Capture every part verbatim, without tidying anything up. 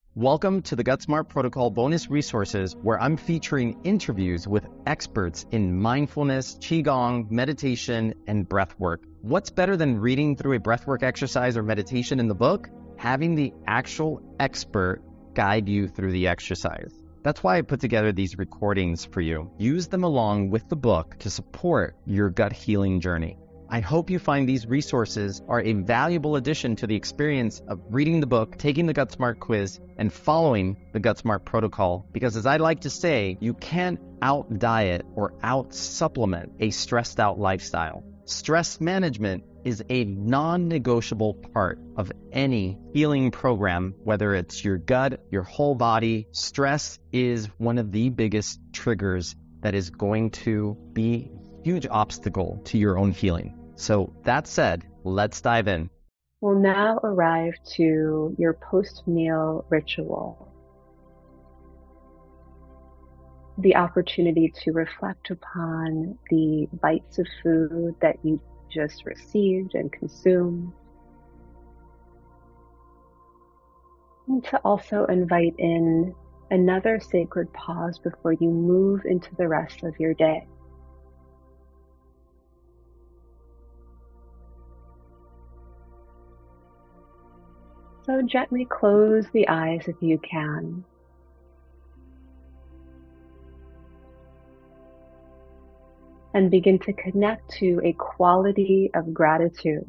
Welcome to the GutSmart Protocol bonus resources, where I'm featuring interviews with experts in mindfulness, qigong, meditation, and breath work. What's better than reading through a breathwork exercise or meditation in the book? Having the actual expert guide you through the exercise. That's why I put together these recordings for you. Use them along with the book to support your gut healing journey. I hope you find these resources are a valuable addition to the experience of reading the book, taking the GutSmart quiz, and following the GutSmart protocol. Because as I like to say, you can't out-diet or out-supplement a stressed-out lifestyle. Stress management is a non-negotiable part of any healing program, whether it's your gut, your whole body. Stress is one of the biggest triggers that is going to be a huge obstacle to your own healing. So that said, let's dive in. We'll now arrive to your post-meal ritual. The opportunity to reflect upon the bites of food that you just received and consumed. And to also invite in another sacred pause before you move into the rest of your day. So gently close the eyes if you can. And begin to connect to a quality of gratitude.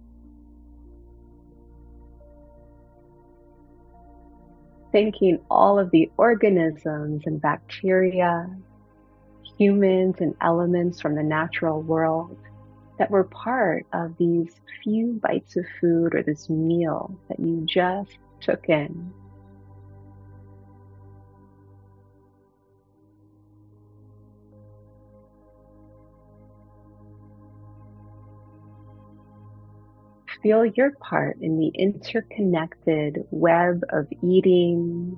Thanking all of the organisms and bacteria, humans and elements from the natural world that were part of these few bites of food or this meal that you just took in. Feel your part in the interconnected web of eating,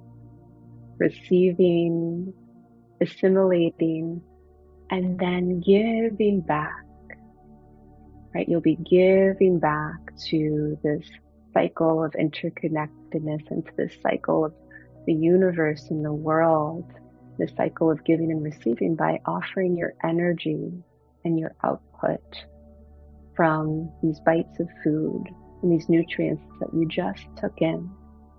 receiving, assimilating, and then giving back. Right, you'll be giving back to this cycle of interconnectedness and to this cycle of the universe and the world, this cycle of giving and receiving by offering your energy and your output from these bites of food and these nutrients that you just took in.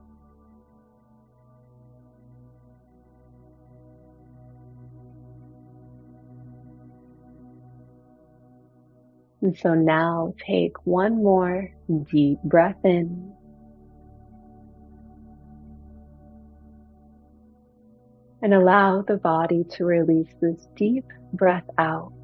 And so now take one more deep breath in. And allow the body to release this deep breath out.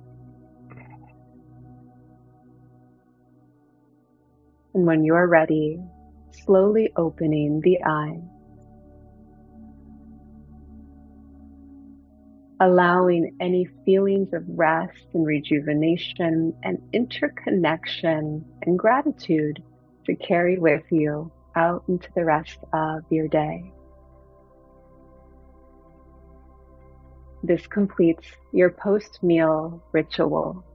And when you're ready, slowly opening the eyes. Allowing any feelings of rest and rejuvenation and interconnection and gratitude to carry with you out into the rest of your day. This completes your post-meal ritual.